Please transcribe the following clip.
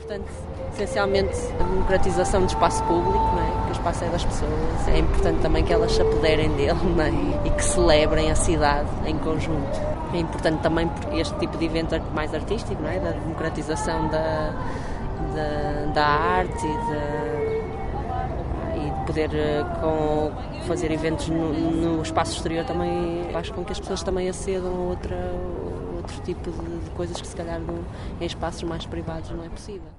importante, essencialmente, a democratização do espaço público, não é? Que o espaço é das pessoas. É importante também que elas se apoderem dele, não é? E que celebrem a cidade em conjunto. É importante também este tipo de evento mais artístico, não é? Da democratização da arte e de poder fazer eventos no espaço exterior também faz com que as pessoas também acedam a outro tipo de coisas que se calhar em espaços mais privados não é possível.